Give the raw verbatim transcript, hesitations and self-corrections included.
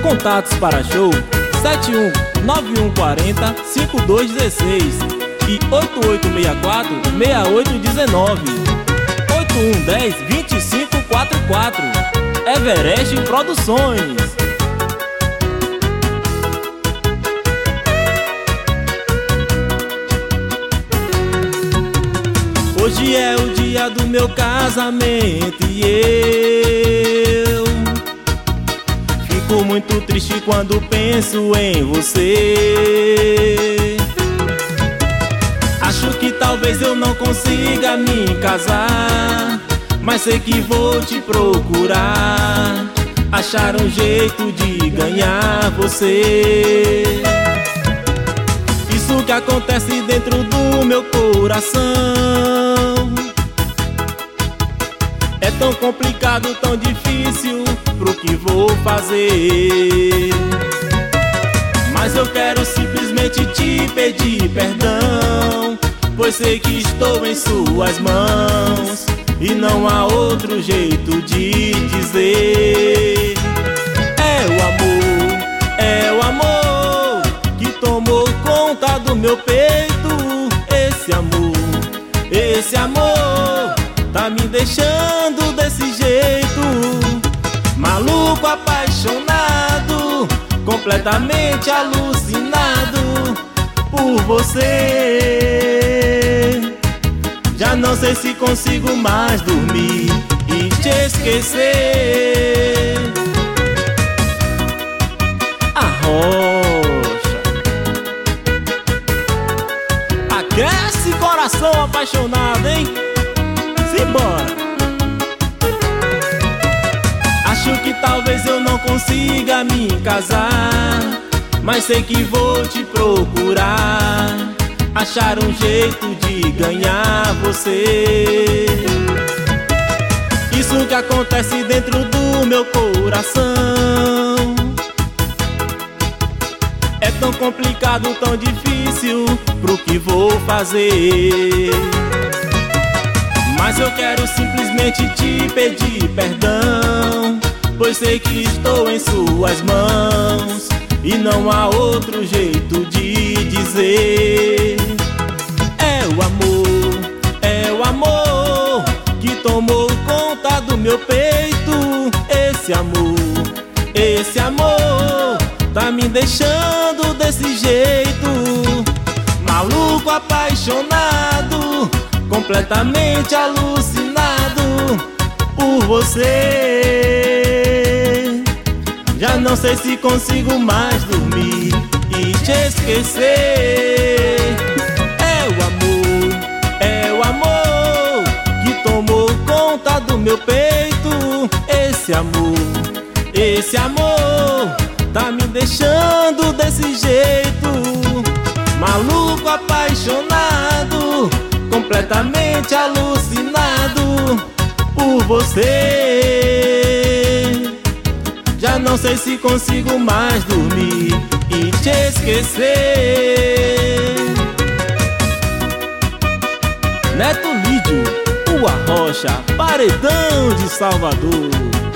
Contatos para show sete um nove um quatro zero cinco dois um seis e oito oito seis quatro seis oito um nove, oito um um zero dois cinco quatro quatro. Everest Produções. Hoje é o dia do meu casamento e eu fico muito triste quando penso em você. Acho que talvez eu não consiga me casar, mas sei que vou te procurar, achar um jeito de ganhar você. Isso que acontece dentro do meu coração é tão complicado, tão difícil pro que vou fazer. Mas eu quero simplesmente te pedir perdão, pois sei que estou em suas mãos e não há outro jeito de dizer. É o amor, é o amor que tomou conta do meu peito. Esse amor, esse amor tá me deixando desse jeito, maluco, apaixonado, completamente alucinado por você. Já não sei se consigo mais dormir e te esquecer. Arrocha, aquece coração apaixonado, hein? Simbora! Acho que talvez eu não consiga me casar, mas sei que vou te procurar, achar um jeito de ganhar você. Isso que acontece dentro do meu coração é tão complicado, tão difícil pro que vou fazer. Mas eu quero simplesmente te pedir perdão, pois sei que estou em suas mãos e não há outro jeito de dizer. É o amor, é o amor que tomou conta do meu peito. Esse amor, esse amor tá me deixando desse jeito, maluco, apaixonado, completamente alucinado por você. Já não sei se consigo mais dormir e te esquecer. É o amor, é o amor que tomou conta do meu peito. Esse amor, esse amor tá me deixando desse jeito, maluco, apaixonado, completamente alucinado por você. Já não sei se consigo mais dormir e te esquecer. Neto Lídio, o Arrocha, Paredão de Salvador.